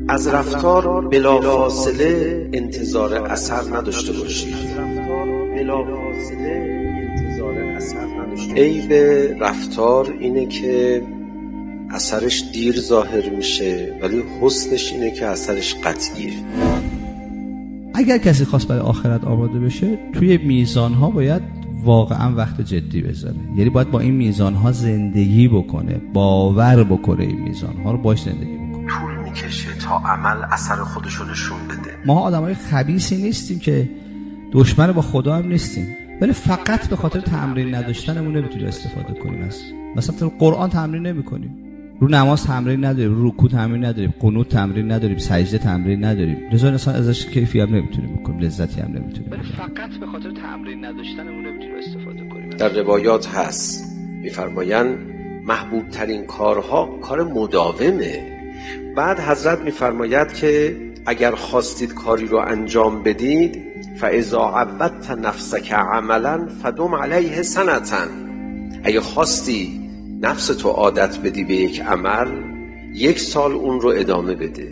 از رفتار بلافاصله انتظار اثر نداشته باشید. عیب رفتار اینه که اثرش دیر ظاهر میشه، ولی حسنش اینه که اثرش قطعیه. اگر کسی خواست برای آخرت آماده بشه، توی میزانها باید واقعا وقت جدی بذاره. یعنی باید با این میزانها زندگی بکنه، باور بکنه این میزانها رو باش زندگی بکنه. طول میکشه تا عمل اثر خودشو نشون بده. ما آدمای خبیثی نیستیم که دشمن با خدا هم نیستیم، ولی فقط به خاطر تمرین نداشتنمون نمیتونیم استفاده کنیم. مثلا تو قرآن تمرین نمی‌کنیم، رو نماز تمرین نداریم، رو رکوع تمرین نداریم، قنوت تمرین نداریم، سجده تمرین نداریم، لذا اصلا ازش کیفی هم نمیتونیم بکنیم، لذتی هم نمیتونیم بکنیم. فقط به خاطر تمرین نداشتنمون نمیتونیم استفاده کنیم. در روایات هست میفرمایند محبوب ترین کارها کار مداومه. بعد حضرت میفرماید که اگر خواستید کاری رو انجام بدید فاذا عودت نفسک عملا فدم علیه سنة، اگه خواستی نفس تو عادت بدی به یک عمل، 1 سال اون رو ادامه بده.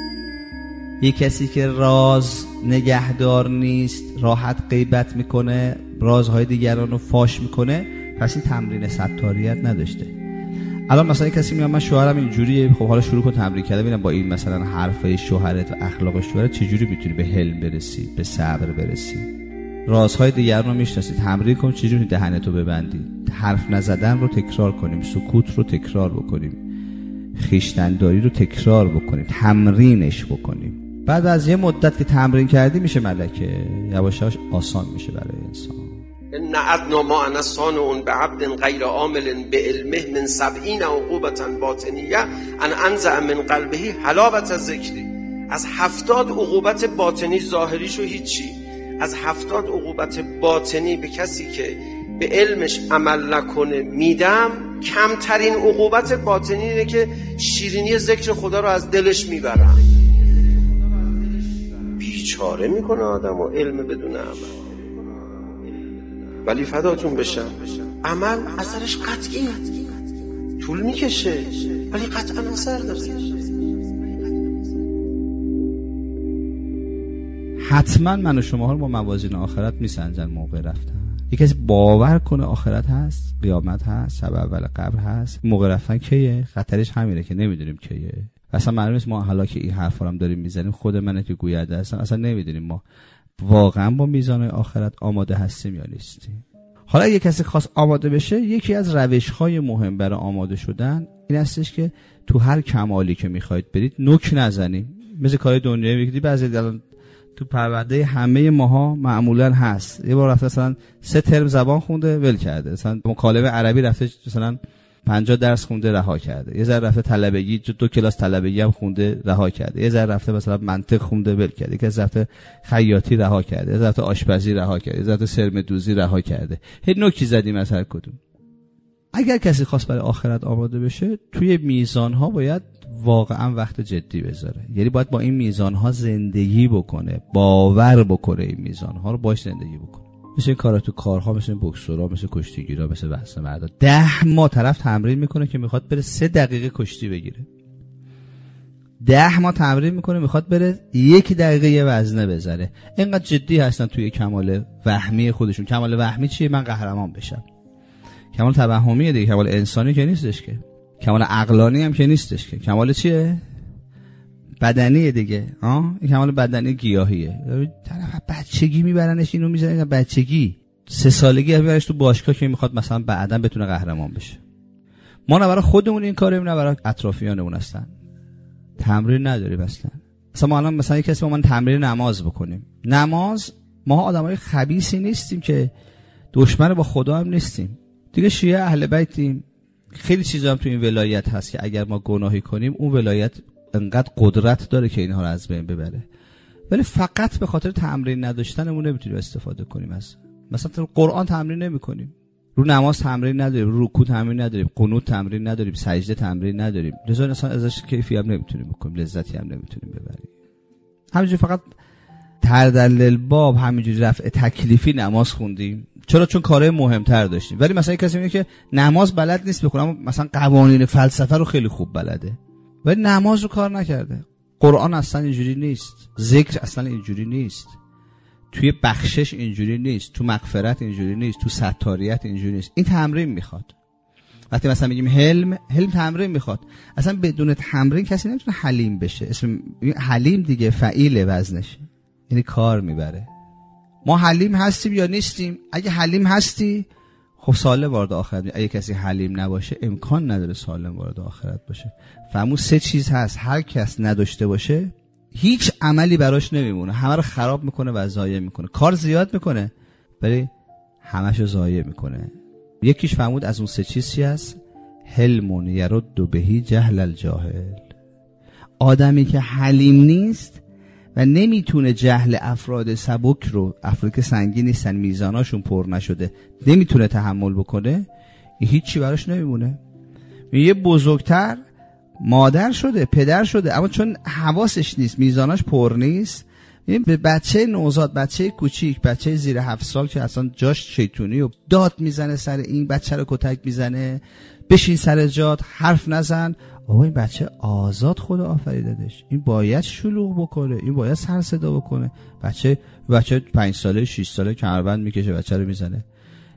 یک کسی که راز نگهدار نیست، راحت غیبت میکنه، رازهای دیگران رو فاش میکنه، پس این تمرین ستاریت نداشته. الان مثلا کسی میگه من شوهرم اینجوریه، خب حالا شروع کن تمرین کردن، ببینم با این مثلا حرفای شوهرت و اخلاق شوهرت چجوری میتونی به حلم برسی، به صبر برسی. رازهای دیگران رو میشناسی، تمرین کن چجوری دهنتو ببندی. حرف نزدن رو تکرار کنیم، سکوت رو تکرار بکنیم، خویشتن‌داری رو تکرار بکنیم، تمرینش بکنیم. بعد از یه مدت که تمرین کردی میشه ملکه، یواش یواش آسان میشه برای انسان. ان ادنا ما انا صانع بعبد غیر عامل بعلمه من 70 عقوبة باطنیه ان انزع من قلبه حلاوت ذکری. از 70 عقوبت باطنی، ظاهریشو هیچی، از 70 عقوبت باطنی به کسی که به علمش عمل نکنه میدم. کمترین عقوبت باطنی اینه که شیرینی ذکر خدا رو از دلش میبرم. بیچاره میکنه آدم و علم بدون عمل. ولی فداتون بشم، عمل اثرش قطعیه، طول میکشه ولی قطعا اثر داره. حتما من و شما رو با موازین آخرت میسنجن موقع رفتن. یک کسی باور کنه آخرت هست، قیامت هست، شب اول قبر هست، موقع رفتن کیه؟ خطرش همینه که نمیدونیم کیه. اصلا معلوم نیست ما حالا که این حرفا رو داریم میزنیم، خود منه که گوینده هستم، اصلا نمیدونیم ما واقعا با میزان آخرت آماده هستیم یا نیستیم. حالا اگه کسی خواست آماده بشه، یکی از روش‌های مهم برای آماده شدن این هستش که تو هر کمالی که میخواید برید نوک نزنیم. مثل کار دنیایی میگید، بعضی الان تو پرونده همه ماها معمولا هست. یه بار رفته مثلا 3 ترم زبان خونده ول کرده، مثلا مکالمه عربی رفته مثلا 50 درس خونده رها کرده، یه ذره رفته طلبگی 2 کلاس طلبگی هم خونده رها کرده، یه ذره رفته مثلا منطق خونده ول کرده، یه ذره رفته خیاطی رها کرده، یه ذره آشپزی رها کرده، یه ذره سرمه دوزی رها کرده. هیچ نوکی زدیم از هر کدوم. اگر کسی خواست برای آخرت آماده بشه، توی میزانها باید واقعا وقت جدی بذاره. یعنی باید با این میزانها زندگی بکنه، باور بکنه این میزانها رو باش زندگی بکنه. مثل این کارا تو کارها، مثل بوکسورا، مثل کشتیگیرا، مثل بحث مردا 10 ماه طرف تمرین میکنه که میخواد بره 3 دقیقه کشتی بگیره. 10 ماه تمرین میکنه میخواد بره 1 دقیقه یه وزنه بزنه. اینقدر جدی هستن توی کمال وهمی خودشون. کمال وهمی چیه؟ من قهرمان بشم. کمال توهمیه دیگه، کمال انسانی که نیستش که، کمال عقلانی هم که نیستش که. کمال چیه؟ بدنیه دیگه. این کمال بدنی گیاهیه. طرف بچگی میبرنش اینو میزنه، بچگی 3 سالگی میبرنش تو باشگاه که میخواد مثلا بعداً بتونه قهرمان بشه. ما نه برای خودمون این کارو، نه برای اطرافیانمون هستن. تمرین نداریم اصلا. ما الان مثلا یک کسی با من تمرین نماز بکنیم. نماز، ما آدمای خبیثی نیستیم که دشمن با خدا هم نیستیم. دیگه شیعه اهل بیتیم. خیلی چیزا هم تو این ولایت هست که اگر ما گناهی کنیم اون ولایت انقدر قدرت داره که اینها رو از بین ببره. ولی فقط به خاطر تمرین نداشتنمون نمیتونیم استفاده کنیم. مثلا تو قرآن تمرین نمی‌کنیم، رو نماز تمرین نداریم، رو رکوع تمرین نداریم، قنوت تمرین نداریم، سجده تمرین نداریم، لذا اصلا ازش کیفی هم نمیتونیم بکنیم، لذتی هم نمیتونیم ببریم. همینجوری فقط تردل الباب، همینجوری رفع تکلیفی نماز خوندیم. چرا؟ چون کارهای مهمتر داشتیم. ولی مثلا کسی میگه که نماز بلد نیست بخونه، مثلا قوانین فلسفه رو خیلی خوب بلده، ولی نماز رو کار نکرده. قرآن اصلا اینجوری نیست، ذکر اصلا اینجوری نیست، توی بخشش اینجوری نیست، تو مغفرت اینجوری نیست، تو ستاریت اینجوری نیست. این تمرین میخواد. وقتی مثلا میگیم حلم تمرین میخواد. اصلا بدون تمرین کسی نمیتونه حلیم بشه. اسم حلیم دیگه فعیل وزنشه، یعنی کار میبره. ما حلیم هستیم یا نیستیم؟ اگه حلیم هستی خب سالم وارد آخرت میشه. اگه کسی حلیم نباشه امکان نداره سالم وارد آخرت باشه. فهمون 3 چیز هست هر کس نداشته باشه هیچ عملی براش نمیمونه، همه رو خراب میکنه و ضایع میکنه. کار زیاد میکنه ولی همشو ضایع میکنه. یکیش فهمود از اون 3 چیز چی هست؟ حلم یرد بهی جهل الجاهل. آدمی که حلیم نیست و نمیتونه جهل افراد سبک رو، افرادی که سنگین نیستن میزاناشون پر نشده، نمیتونه تحمل بکنه، هیچی براش نمیمونه. یه بزرگتر مادر شده، پدر شده، اما چون حواسش نیست، میزاناش پر نیست، به بچه نوزاد، بچه کوچیک، بچه زیر 7 سال که اصلا جاش شیطونی و داد میزنه سر این بچه رو کتک میزنه، بشین سر جات، حرف نزن. آقا این بچه آزاد خدا آفریدهش، این باید شلوغ بکنه، این باید سر صدا بکنه. بچه 5 ساله 6 ساله کمربند میکشه بچه رو میزنه،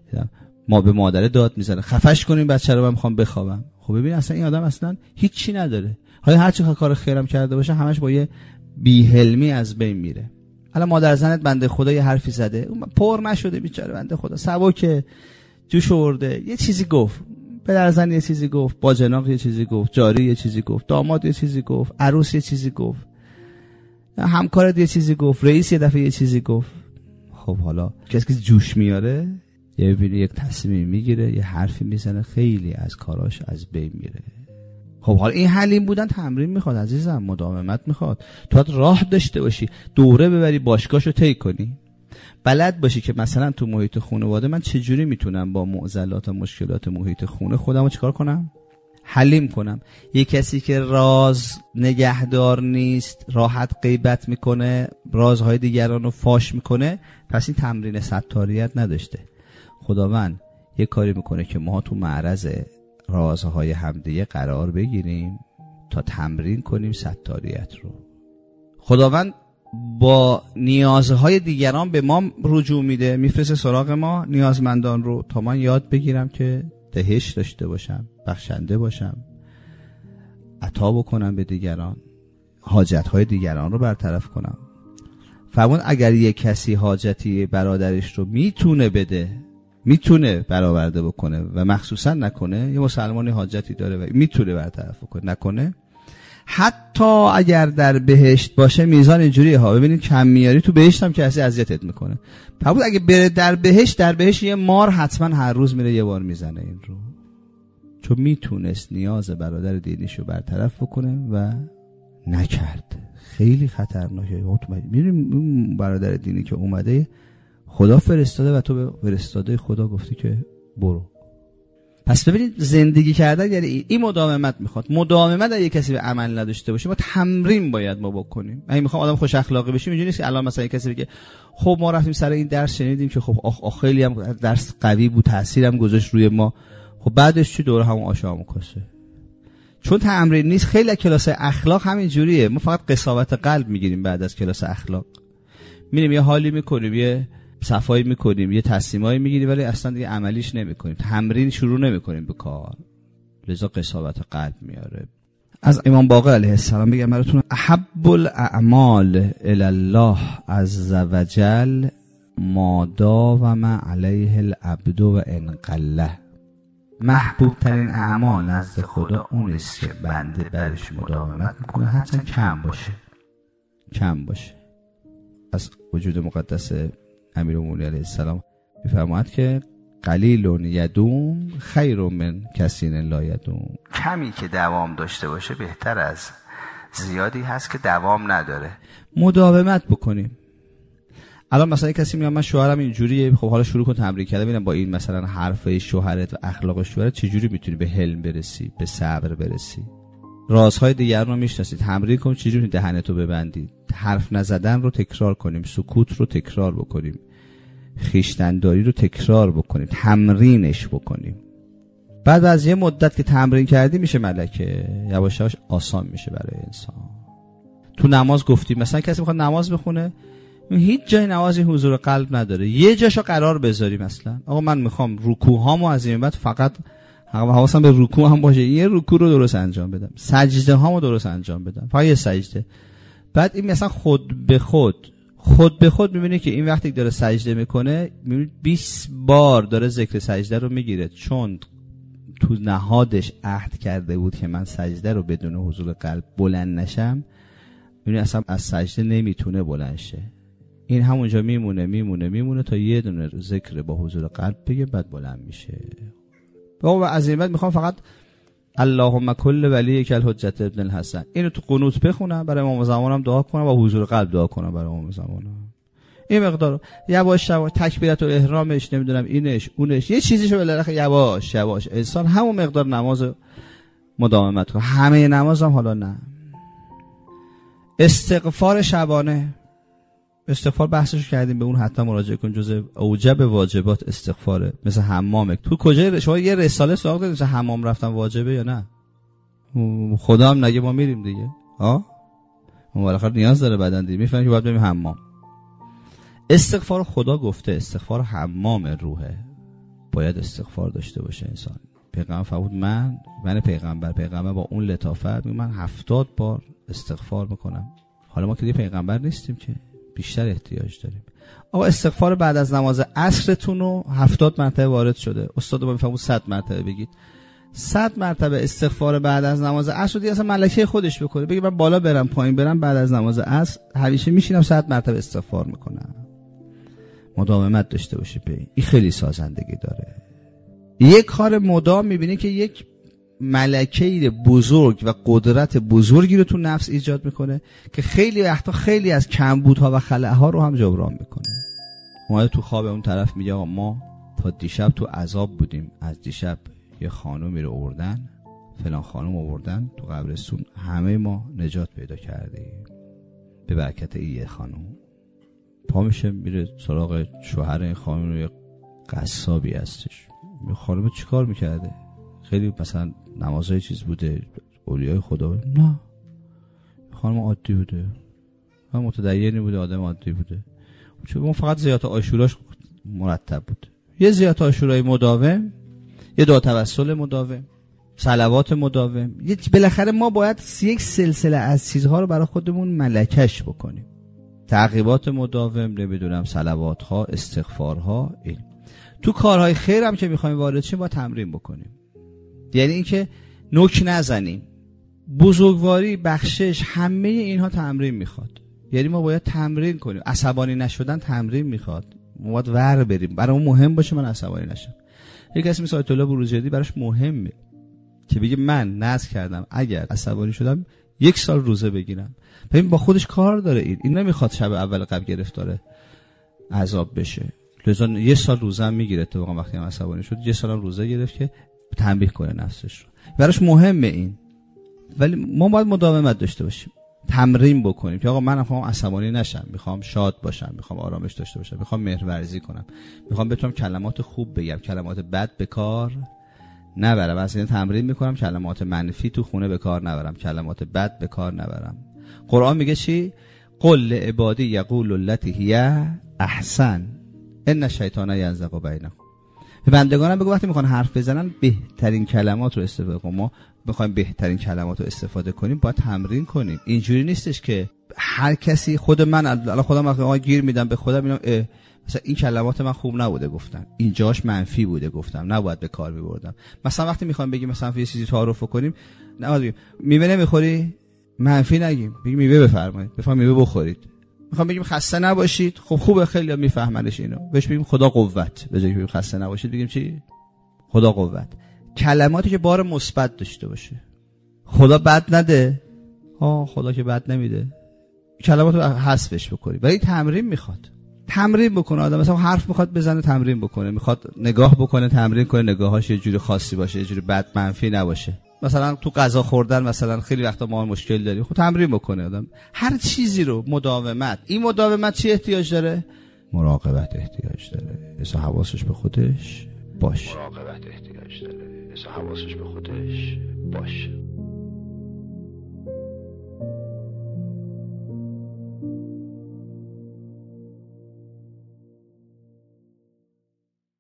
ما به مادر داد میزنه خفش کنیم بچه رو، من میخوام بخوابم. خب ببین اصلا این آدم اصلا هیچی نداره. حالا هر چی کار خیرم کرده باشه همش با یه بی‌حلمی از بین میره. الان مادر زنت بنده خدا یه حرفی زده، اون پر نشده بیچاره بنده خدا، سبکه، جوش آورده، یه چیزی گفت، پدر زن یه چیزی گفت، باجناق یه چیزی گفت، جاری یه چیزی گفت، داماد یه چیزی گفت، عروس یه چیزی گفت، همکارت یه چیزی گفت، رئیس یه دفعه یه چیزی گفت. خب حالا کسی که جوش میاره یه ببینی یک تصمیم میگیره، یه حرفی میزنه، خیلی از کاراش از بین میره. خب حالا این حلیم بودن تمرین میخواد عزیزم، مداومت میخواد. تو راه داشته باشی، دوره ببری، باشگاهشو طی کنی، بلد باشی که مثلا تو محیط خانواده من چجوری میتونم با معضلات و مشکلات محیط خونه خودمو چیکار کنم؟ حلیم کنم. یه کسی که راز نگهدار نیست، راحت غیبت میکنه، رازهای دیگران رو فاش میکنه، پس این تمرین ستاریت نداشته. خداوند یه کاری میکنه که ما تو معرض رازهای همدیگه قرار بگیریم تا تمرین کنیم ستاریت رو. خداوند با نیازهای دیگران به ما رجوع میده، میفرسته سراغ ما نیازمندان رو تا من یاد بگیرم که دهش داشته باشم، بخشنده باشم، عطا بکنم به دیگران، حاجتهای دیگران رو برطرف کنم. فرمود اگر یک کسی حاجتی برادرش رو میتونه بده، میتونه برآورده بکنه و مخصوصا نکنه، یه مسلمانی حاجتی داره و میتونه برطرف بکنه نکنه، حتی اگر در بهشت باشه میزان اینجوریه ها. ببینید کم میاری تو بهشت هم کسی اذیتت میکنه. فرمود اگه بره در بهشت یه مار حتما هر روز میره یه بار میزنه این رو، چون میتونست نیاز برادر دینیشو برطرف بکنه و نکرد. خیلی خطرناکه. میریم برادر دینی که اومده خدا فرستاده و تو به فرستاده خدا گفتی که برو. پس ببینید زندگی کردن یعنی این مداومت میخواد. مداومت اگه کسی به عمل نداشته باشه، ما تمرین باید ما بکنیم. اگه میخوام آدم خوش اخلاقی بشیم اینجوری نیست که الان مثلا کسی بگه خب ما رفتیم سر این درس شنیدیم که خب خیلی هم درس قوی بود، تاثیرم گذاشت روی ما، خب بعدش چی دوره همون آشامو کاسه. چون تمرین نیست. خیلی کلاس اخلاق همین جوریه، ما فقط قساوت قلب میگیریم بعد از کلاس اخلاق، میریم یه حالی میکنیم، یه صفایی میکنیم، یه تصمیمایی میگیریم، ولی اصلا دیگه عملیش نمیکنیم، تمرین شروع نمیکنیم به کار، لذا قساوت قلب میاره. از امام باقر علیه السلام بگم براتون احب الاعمال الی الله عز وجل ما داوم علیه العبد و ان قل. محبوب ترین اعمال نزد خدا اون است که بنده برش مداومت میکنه، هرچند کم باشه. از وجود مقدس امیرالمومنین علیه السلام میفرماید که قلیل یدوم خیر من کثیر لا یدوم. کمی که دوام داشته باشه بهتر از زیادی هست که دوام نداره. مداومت بکنیم. الان مثلا کسی میگه من شوهرم اینجوریه، خب حالا شروع کن تمرین کردن، ببینم با این مثلا حرفه شوهرت و اخلاق شوهرت چجوری میتونی به حلم برسی، به صبر برسی، رازهای دیگران رو میشناسی، تمرین کن چجوری دهنتو ببندی، حرف نزدن رو تکرار کنیم، سکوت رو تکرار بکنیم، خویشتن‌داری رو تکرار بکنیم، تمرینش بکنیم. بعد از یه مدت که تمرین کردی میشه ملکه، یواش یواش آسان میشه برای انسان. تو نماز گفتیم مثلا کسی میخواد نماز بخونه، هیچ جای نمازی حضور قلب نداره، یه جاشو قرار بذاریم. مثلا آقا من میخوام رکوع‌هامو از این بعد فقط حواسم به رکوع هم باشه، یه رکوع رو درست انجام بدم، سجده هامو درست انجام بدم، فقط یه سجده. بعد این مثلا خود به خود میبینی که این وقتی داره سجده میکنه 20 بار داره ذکر سجده رو میگیره، چون تو نهادش عهد کرده بود که من سجده رو بدون حضور قلب بلند نشم، میبینی اصلا از سجده نمیتونه بلند شه. این همونجا میمونه تا یه دونه ذکر با حضور قلب بگه، بعد بلند میشه. و از این بعد میخوام فقط اللهم کل ولیک الحجت ابن الحسن اینو تو قنوت بخونم، برای امام زمانم دعا کنم و حضور قلب دعا کنم برای امام زمانم. این مقدار یواش تکبیرت و احرامش، نمیدونم اینش اونش، یه چیزیشو بالاخره یواش انسان همون مقدار نماز مداومت کنه. همه نمازم حالا نه. استغفار شبانه، استغفار بحثش کردیم، به اون حتما مراجعه کن، جزء اوجب واجبات استغفاره. مثل حمامه، تو کجا شما یه رساله سراغ دارید مثل حمام رفتن واجبه یا نه؟ خدا هم نگه ما میریم دیگه، ما بالاخره نیاز داره بدن دیگه، میفهمیم که باید بریم حمام. استغفار خدا گفته، استغفار حمام روحه، باید استغفار داشته باشه انسان. پیغمبر فرمود من پیغمبر با اون لطافت من 70 بار استغفار میکنم. حالا ما که دیگه پیغمبر نیستیم که بیشتر احتیاج داریم. آقا استغفار بعد از نماز عصرتون رو 70 مرتبه وارد شده، استاد ما میفهمون 100 مرتبه بگید. 100 مرتبه استغفار بعد از نماز عصر دیگه اصلا ملکه خودش بکنه، بگه من بالا برم پایین برم بعد از نماز عصر همیشه میشینم 100 مرتبه استغفار میکنم. مداومت داشته باشه به این خیلی سازندگی داره. یک کار مدام میبینی که یک ملکه بزرگ و قدرت بزرگی رو تو نفس ایجاد میکنه که خیلی وقتا خیلی از کمبودها و خلأها رو هم جبران میکنه. اومده تو خواب اون طرف میگه آقا ما تا دیشب تو عذاب بودیم، از دیشب یه خانومی رو آوردن، فلان خانم آوردن تو قبرستون، همه ما نجات پیدا کردیم به برکت این خانم. پا میشه میره سراغ شوهر این خانم، رو قصابی هستش. خانم چیکار میکرده؟ خیلی مثلا نمازهای چیز بوده، اولیای خدا بوده؟ نه، خانم عادی بوده، هم متدینی بوده، آدم عادی بوده، چون اون فقط زیارت عاشوراش مرتب بود. یه زیارت عاشورای مداوم، یه دعا توسل مداوم، صلوات مداوم. بالاخره ما باید یک سلسله از چیزها رو برای خودمون ملکش بکنیم. تعقیبات مداوم، نمیدونم صلوات ها، استغفار ها. این تو کارهای خیر هم که میخوایم وارد شیم باید تمرین بکنیم. یعنی اینکه نوک نزنیم، بزرگواری، بخشش، همه اینها تمرین میخواد. یعنی ما باید تمرین کنیم. عصبانی نشدن تمرین میخواد. ما باید ور بریم، برای اون مهم باشه من عصبانی نشم. یک کسی مثل آیت الله بروجردی براش مهمه که بگه من نذر کردم اگر عصبانی شدم 1 سال روزه بگیرم. ببین با خودش کار داره. این نمیخواد شب اول قبل گرفتاره عذاب بشه، لذا 1 سال روزه هم میگیره. اتفاقا وقتی هم عصبانی شد 1 سال هم روزه گرفت که تنبیه کنه نفسش رو. براش مهمه این. ولی ما باید مداومت داشته باشیم، تمرین بکنیم که آقا من میخوام عصبانی نشم، میخوام شاد باشم، میخوام آرامش داشته باشم، میخوام مهرورزی کنم، میخوام بتونم کلمات خوب بگم، کلمات بد به کار نبرم. اصلا تمرین میکنم کلمات منفی تو خونه به کار نبرم، کلمات بد به کار نبرم. قرآن میگه چی؟ قل لعبادی یقول التی هی احسن ان الشیطان ینزغ بینهم. به بندگانم بگو وقتی میخوان حرف بزنن بهترین کلمات رو استفاده کن. ما میخوایم بهترین کلمات رو استفاده کنیم، باید تمرین کنیم. اینجوری نیستش که هر کسی، خود من الان خودم وقتی گیر میدم به خودم میگم مثلا این کلمات من خوب نبوده گفتم، اینجاش منفی بوده گفتم، نباید به کار میبردم. مثلا وقتی میخوایم بگیم مثلا یه چیزی تعارف کنیم، نباید بگیم میوه نمیخوری، منفی نگیم، بگیم میوه بفرمایید، بفرمایید میوه بخورید. میخوام بگیم خسته نباشید، خب خوبه، خیلی میفهمنش اینو، بهش بگیم خدا قوت، به جای که بگیم خسته نباشید بگیم چی؟ خدا قوت. کلماتی که بار مثبت داشته باشه. خدا بد نده، خدا که بد نمیده. کلمات رو حذفش بکنی. ولی تمرین میخواد. تمرین بکنه آدم. مثلا حرف میخواد بزنه تمرین بکنه، میخواد نگاه بکنه تمرین کنه، نگاهاش یه جوری خاصی باشه، یه جوری بد منفی نباشه. مثلا تو غذا خوردن مثلا خیلی وقتا ما مشکل داریم، خب تمرین بکنه آدم. هر چیزی رو مداومت. این مداومت چی احتیاج داره؟ مراقبت احتیاج داره. اصلا حواسش به خودش باشه. مراقبت احتیاج داره. اصلا حواسش به خودش باشه.